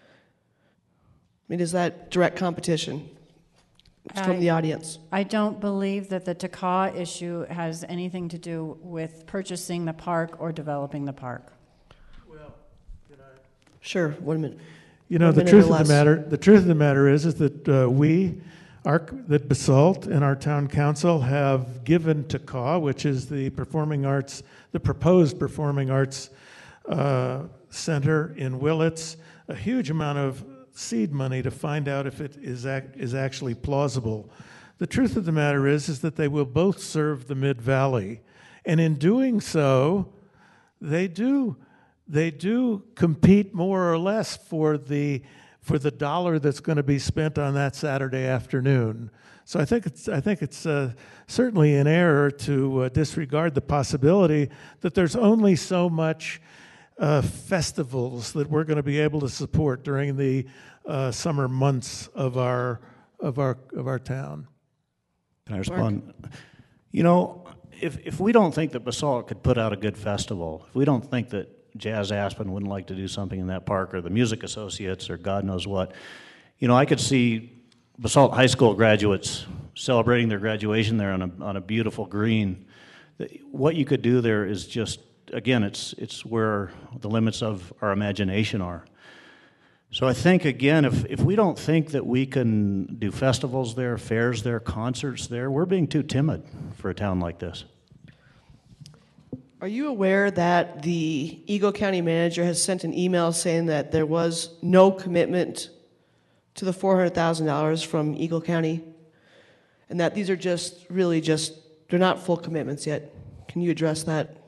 I mean, is that direct competition from the audience? I don't believe that the TACA issue has anything to do with purchasing the park or developing the park. Well, Sure. 1 minute. you know, the truth of the matter is that that Basalt and our town council have given TACA, which is the proposed performing arts center in Willits, a huge amount of seed money to find out if it is actually plausible. The truth of the matter is that they will both serve the Mid-Valley, and in doing so, they do compete more or less for the dollar that's going to be spent on that Saturday afternoon. So I think it's certainly an error to disregard the possibility that there's only so much festivals that we're going to be able to support during the summer months of our town. Can I respond? You know, if we don't think that Basalt could put out a good festival, if we don't think that Jazz Aspen wouldn't like to do something in that park, or the Music Associates, or God knows what, you know, I could see Basalt High School graduates celebrating their graduation there on a beautiful green. What you could do there is just, again, it's where the limits of our imagination are. So I think, again, if we don't think that we can do festivals there, fairs there, concerts there, we're being too timid for a town like this. Are you aware that the Eagle County manager has sent an email saying that there was no commitment to the $400,000 from Eagle County, and that these are they're not full commitments yet? Can you address that?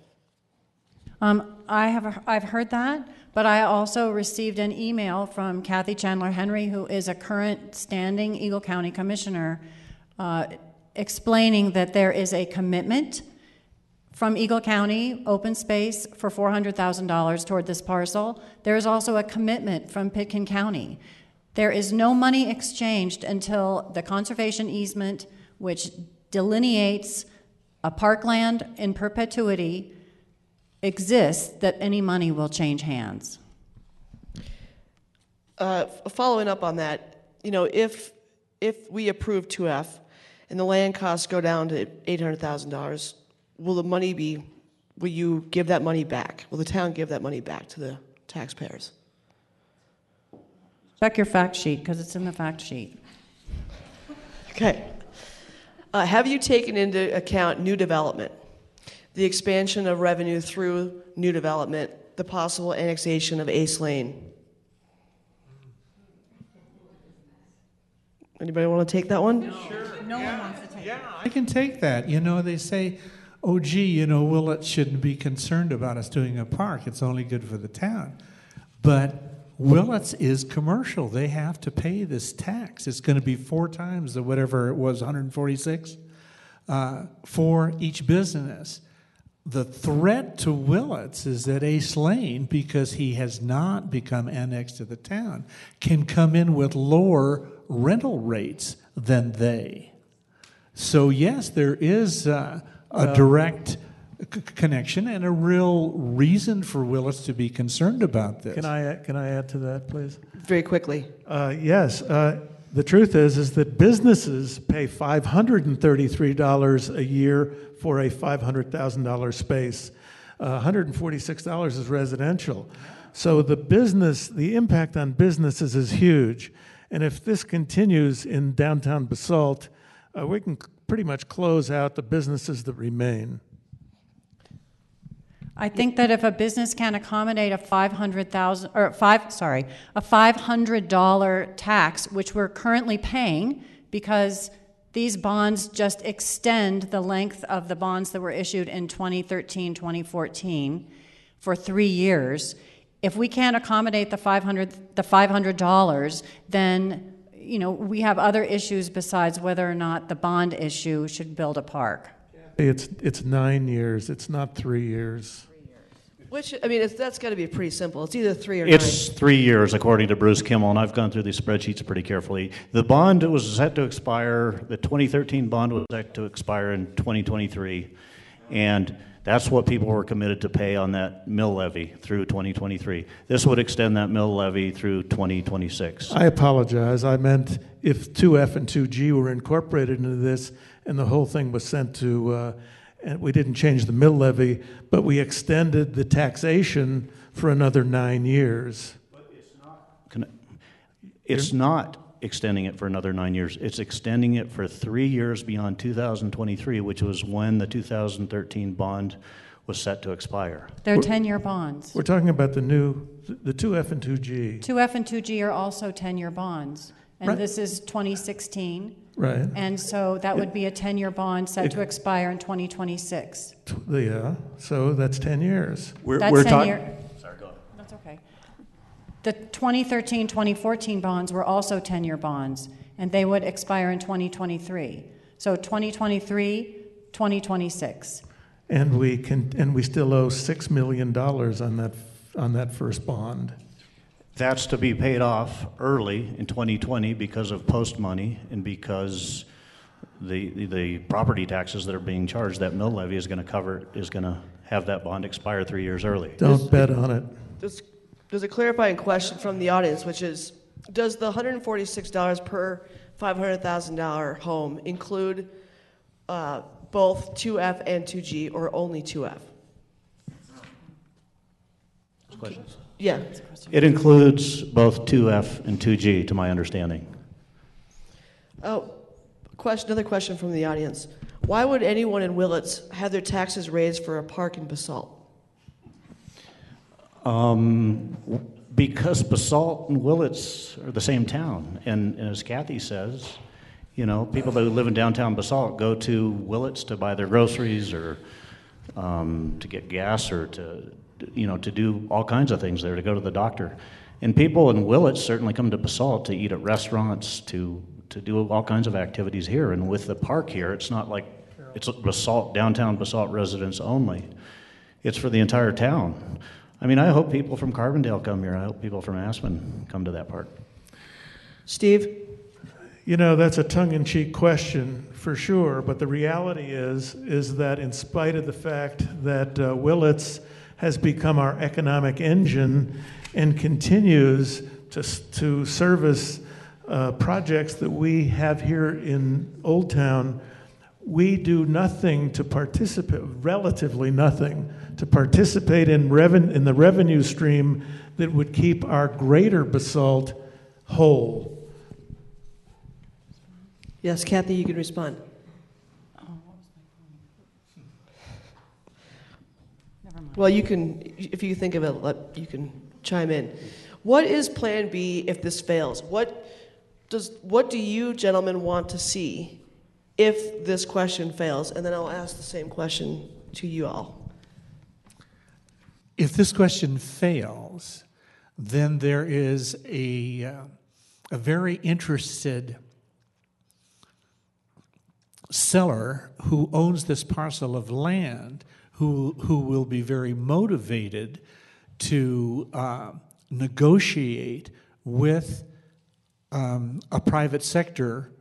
I've heard that, but I also received an email from Kathy Chandler Henry, who is a current standing Eagle County commissioner, explaining that there is a commitment from Eagle County Open Space for $400,000 toward this parcel. There is also a commitment from Pitkin County. There is no money exchanged until the conservation easement, which delineates a parkland in perpetuity, exists, that any money will change hands. Following up on that, if we approve 2F and the land costs go down to $800,000, will you give that money back? Will the town give that money back to the taxpayers? Check your fact sheet, because it's in the fact sheet. Okay. Have you taken into account new development, the expansion of revenue through new development, the possible annexation of Ace Lane? Anybody want to take that one? No one wants to take it. Yeah, I can take that. They say, oh, gee, Willett shouldn't be concerned about us doing a park. It's only good for the town. But Willett's is commercial. They have to pay this tax. It's going to be 4 times the whatever it was, 146, for each business. The threat to Willett's is that Ace Lane, because he has not become annexed to the town, can come in with lower rental rates than they. So yes, there is a direct connection and a real reason for Willett's to be concerned about this. Can I add to that, please? Very quickly. Yes. The truth is that businesses pay $533 a year for a $500,000 space. $146 is residential. So the impact on businesses is huge. And if this continues in downtown Basalt, we can pretty much close out the businesses that remain. I think that if a business can accommodate a $500 tax, which we're currently paying because these bonds just extend the length of the bonds that were issued in 2013, 2014 for 3 years. If we can't accommodate the $500, then we have other issues besides whether or not the bond issue should build a park. It's 9 years. It's not 3 years. Which, that's got to be pretty simple. It's either 3 or 9. It's 3 years, according to Bruce Kimmel, and I've gone through these spreadsheets pretty carefully. The bond was set to expire, the 2013 bond was set to expire in 2023, and that's what people were committed to pay on that mill levy through 2023. This would extend that mill levy through 2026. I apologize. I meant if 2F and 2G were incorporated into this and the whole thing was sent to... and we didn't change the mill levy, but we extended the taxation for another 9 years. But it's not extending it for another 9 years. It's extending it for 3 years beyond 2023, which was when the 2013 bond was set to expire. They're 10-year bonds. We're talking about the 2F and 2G. 2F and 2G are also 10-year bonds. And Right. this is 2016. Right. And so that would be a 10-year bond set to expire in 2026. Yeah, so that's 10 years. That's We're 10 talking. year. Sorry, go ahead. That's okay. The 2013, 2014 bonds were also 10-year bonds, and they would expire in 2023. So 2023, 2026. And we still owe $6 million on that first bond. That's to be paid off early in 2020 because of post money and because the property taxes that are being charged, that mill levy is going to have that bond expire 3 years early. Don't bet on it. There's a clarifying question from the audience, which is, does the $146 per $500,000 home include both 2F and 2G, or only 2F? Questions? Yeah. It includes both 2F and 2G, to my understanding. Oh, another question from the audience. Why would anyone in Willits have their taxes raised for a park in Basalt? Because Basalt and Willits are the same town, and as Kathy says, people that live in downtown Basalt go to Willits to buy their groceries or to get gas or to do all kinds of things there, to go to the doctor. And people in Willits certainly come to Basalt to eat at restaurants, to do all kinds of activities here. And with the park here, it's not like it's downtown Basalt residents only. It's for the entire town. I hope people from Carbondale come here. I hope people from Aspen come to that park. Steve? That's a tongue-in-cheek question for sure, but the reality is that in spite of the fact that Willits has become our economic engine and continues to service projects that we have here in Old Town, we do nothing to participate, relatively nothing, to participate in the revenue stream that would keep our greater Basalt whole. Yes, Kathy, you can respond. Never mind. Well, you can, if you think of it, you can chime in. What is Plan B if this fails? What do you gentlemen want to see if this question fails? And then I'll ask the same question to you all. If this question fails, then there is a very interested seller who owns this parcel of land who will be very motivated to negotiate with a private sector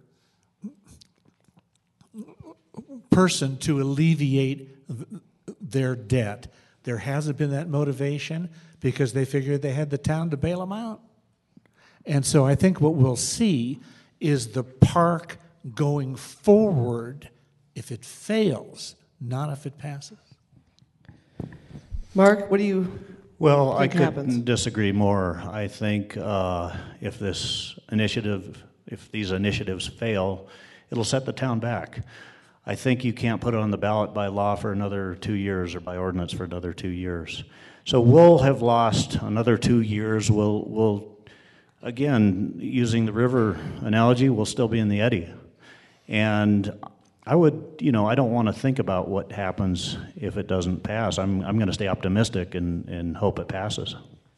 person to alleviate their debt. There hasn't been that motivation because they figured they had the town to bail them out. And so I think what we'll see is the park going forward if it fails, not if it passes. Mark, what do you Well, I think couldn't happens? disagree more. I think if these initiatives fail, it'll set the town back. I think you can't put it on the ballot by law for another 2 years or by ordinance for another 2 years. So we'll have lost another 2 years. We'll again, using the river analogy, we'll still be in the eddy. And I don't want to think about what happens if it doesn't pass. I'm going to stay optimistic and hope it passes.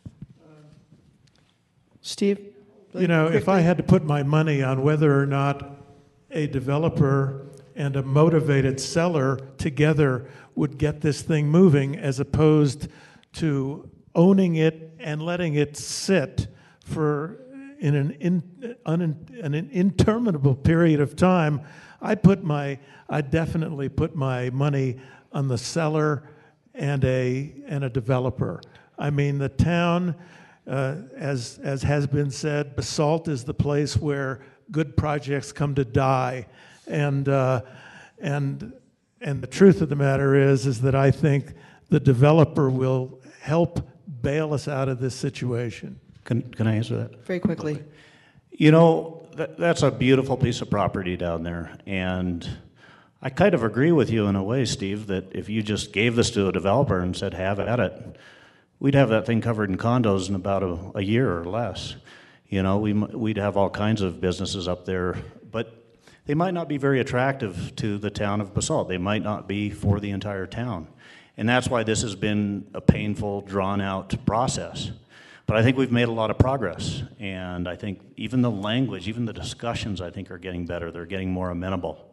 Steve? If I had to put my money on whether or not a developer and a motivated seller together would get this thing moving, as opposed to owning it and letting it sit for in an interminable period of time, I definitely put my money on the seller and a developer. I mean, the town, as has been said, Basalt is the place where good projects come to die, and the truth of the matter is that I think the developer will help bail us out of this situation. Can I answer that? Very quickly. That's a beautiful piece of property down there, and I kind of agree with you in a way, Steve, that if you just gave this to a developer and said, have at it, we'd have that thing covered in condos in about a year or less. We'd have all kinds of businesses up there, but they might not be very attractive to the town of Basalt. They might not be for the entire town. And that's why this has been a painful, drawn-out process. But I think we've made a lot of progress, and I think even the language, even the discussions, I think are getting better. They're getting more amenable.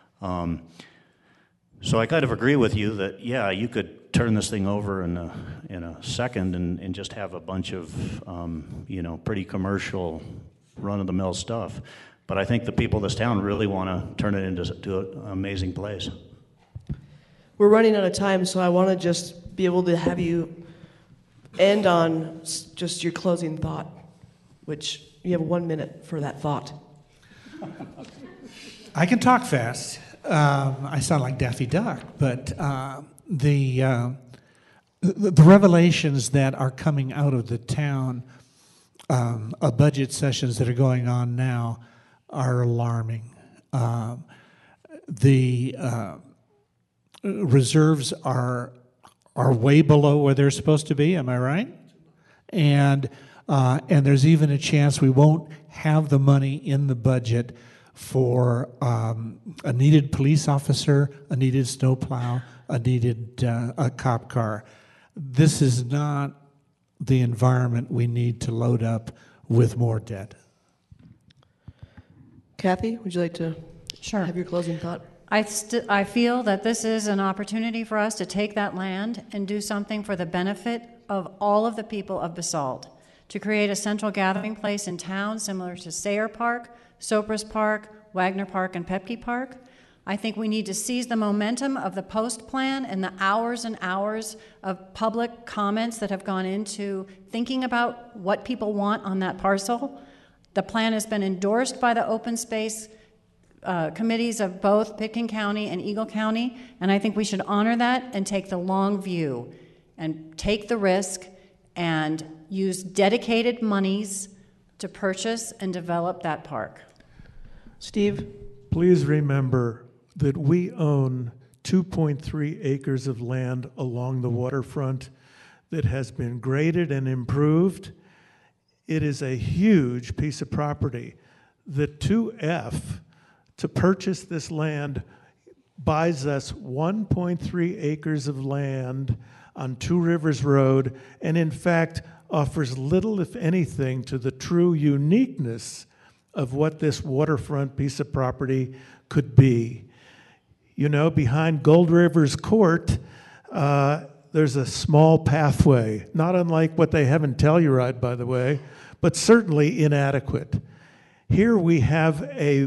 So I kind of agree with you that, yeah, you could turn this thing over in a second and just have a bunch of, pretty commercial, run-of-the-mill stuff. But I think the people of this town really want to turn it into an amazing place. We're running out of time, so I want to just be able to have you end on just your closing thought, which you have 1 minute for that thought. I can talk fast. I sound like Daffy Duck, but the revelations that are coming out of the town, budget sessions that are going on now, are alarming. The reserves are way below where they're supposed to be. Am I right? And there's even a chance we won't have the money in the budget for a needed police officer, a needed snowplow, a needed a cop car. This is not the environment we need to load up with more debt. Kathy, would you like to Sure. have your closing thought? I feel that this is an opportunity for us to take that land and do something for the benefit of all of the people of Basalt, to create a central gathering place in town similar to Sayre Park, Sopris Park, Wagner Park, and Pepke Park. I think we need to seize the momentum of the post plan and the hours and hours of public comments that have gone into thinking about what people want on that parcel The plan has been endorsed by the open space committees of both Pitkin County and Eagle County, and I think we should honor that and take the long view and take the risk and use dedicated monies to purchase and develop that park. Steve? Please remember that we own 2.3 acres of land along the waterfront that has been graded and improved. It is a huge piece of property. The 2F to purchase this land buys us 1.3 acres of land on Two Rivers Road, and in fact offers little, if anything, to the true uniqueness of what this waterfront piece of property could be. You know, behind Gold River's Court, there's a small pathway, not unlike what they have in Telluride, by the way, but certainly inadequate. Here we have a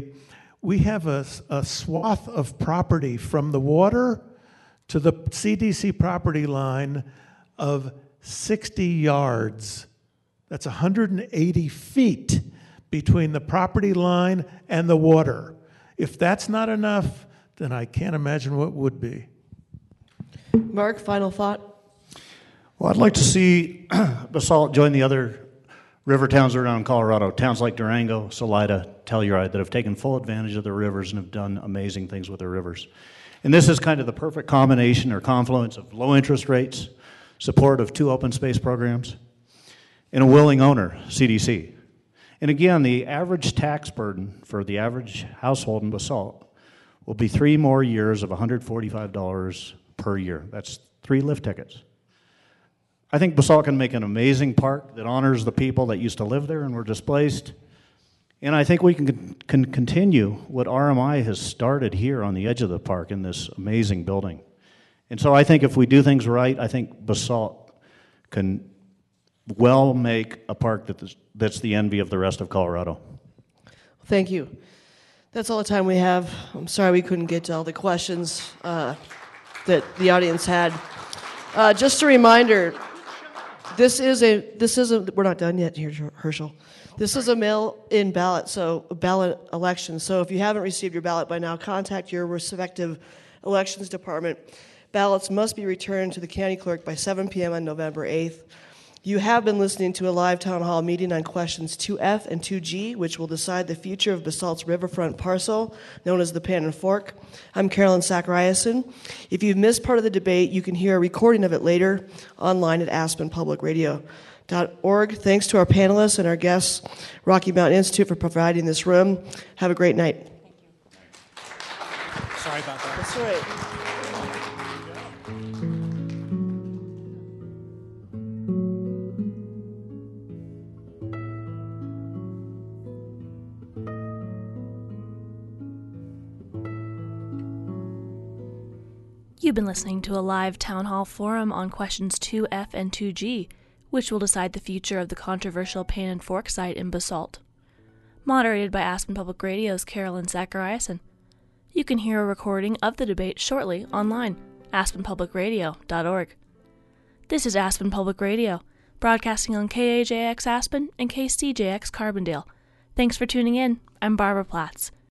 swath of property from the water to the CDC property line of 60 yards. That's 180 feet between the property line and the water. If that's not enough, then I can't imagine what would be. Mark, final thought? Well, I'd like to see Basalt join the other river towns around Colorado, towns like Durango, Salida, Telluride, that have taken full advantage of their rivers and have done amazing things with their rivers. And this is kind of the perfect combination or confluence of low interest rates, support of 2 open space programs, and a willing owner, CDC. And again, the average tax burden for the average household in Basalt will be 3 more years of $145 per year. That's 3 lift tickets. I think Basalt can make an amazing park that honors the people that used to live there and were displaced. And I think we can continue what RMI has started here on the edge of the park in this amazing building. And so I think if we do things right, I think Basalt can well make a park that's the envy of the rest of Colorado. Thank you. That's all the time we have. I'm sorry we couldn't get to all the questions that the audience had. Just a reminder, we're not done yet here, Herschel. This is a mail-in ballot, so a ballot election. So if you haven't received your ballot by now, contact your respective elections department. Ballots must be returned to the county clerk by 7 p.m. on November 8th. You have been listening to a live town hall meeting on questions 2F and 2G, which will decide the future of Basalt's riverfront parcel, known as the Pan and Fork. I'm Carolyn Zachariason. If you've missed part of the debate, you can hear a recording of it later online at aspenpublicradio.org. Thanks to our panelists and our guests, Rocky Mountain Institute, for providing this room. Have a great night. Sorry about that. That's all right. You've been listening to a live town hall forum on questions 2F and 2G, which will decide the future of the controversial Pan and Fork site in Basalt. Moderated by Aspen Public Radio's Carolyn Zachariason. You can hear a recording of the debate shortly online, aspenpublicradio.org. This is Aspen Public Radio, broadcasting on KAJX Aspen and KCJX Carbondale. Thanks for tuning in. I'm Barbara Platts.